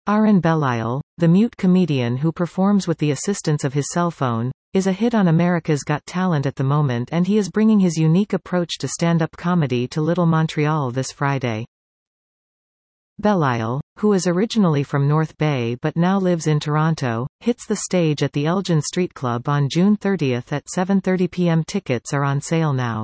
Aaron Belial, the mute comedian who performs with the assistance of his cell phone, is a hit on America's Got Talent at the moment, and he is bringing his unique approach to stand-up comedy to Little Montreal this Friday. Belial, who is originally from North Bay but now lives in Toronto, hits the stage at the Elgin Street Club on June 30 at 7:30 p.m. Tickets are on sale now.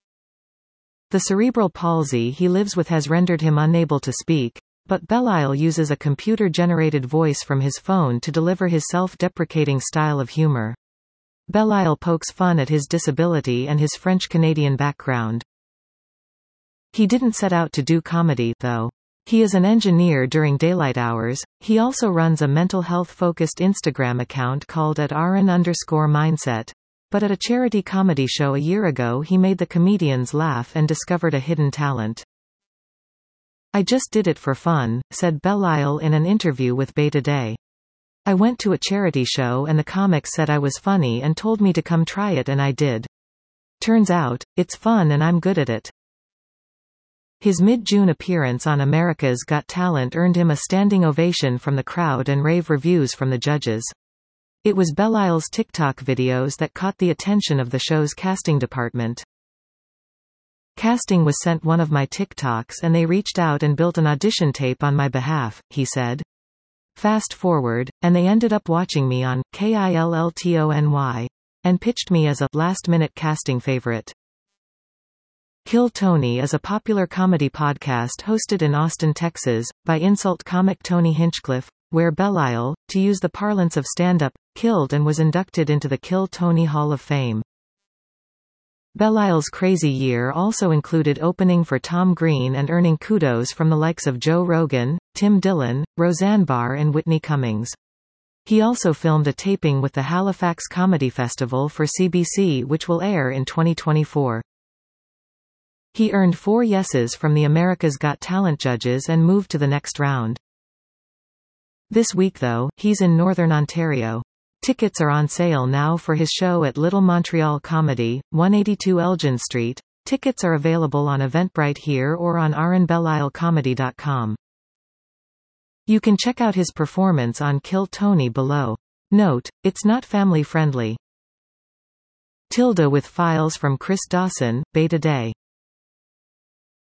The cerebral palsy he lives with has rendered him unable to speak, but Belial uses a computer-generated voice from his phone to deliver his self-deprecating style of humor. Belial pokes fun at his disability and his French-Canadian background. He didn't set out to do comedy, though. He is an engineer during daylight hours. He also runs a mental health-focused Instagram account called @Aaron_Mindset. But at a charity comedy show a year ago he made the comedians laugh and discovered a hidden talent. "I just did it for fun," said Belial in an interview with Bay Today. "I went to a charity show and the comics said I was funny and told me to come try it and I did. Turns out, it's fun and I'm good at it." His mid-June appearance on America's Got Talent earned him a standing ovation from the crowd and rave reviews from the judges. It was Belial's TikTok videos that caught the attention of the show's casting department. "Casting was sent one of my TikToks and they reached out and built an audition tape on my behalf," he said. "Fast forward, and they ended up watching me on KILLTONY and pitched me as a last-minute casting favorite." Kill Tony is a popular comedy podcast hosted in Austin, Texas, by insult comic Tony Hinchcliffe, where Belial, to use the parlance of stand-up, killed and was inducted into the Kill Tony Hall of Fame. Belial's crazy year also included opening for Tom Green and earning kudos from the likes of Joe Rogan, Tim Dillon, Roseanne Barr and Whitney Cummings. He also filmed a taping with the Halifax Comedy Festival for CBC, which will air in 2024. He earned 4 yeses from the America's Got Talent judges and moved to the next round. This week though, he's in Northern Ontario. Tickets are on sale now for his show at Little Montreal Comedy, 182 Elgin Street. Tickets are available on Eventbrite here or on AaronBelialComedy.com. You can check out his performance on Kill Tony below. Note, it's not family friendly. Tilda with files from Chris Dawson, Bay Today.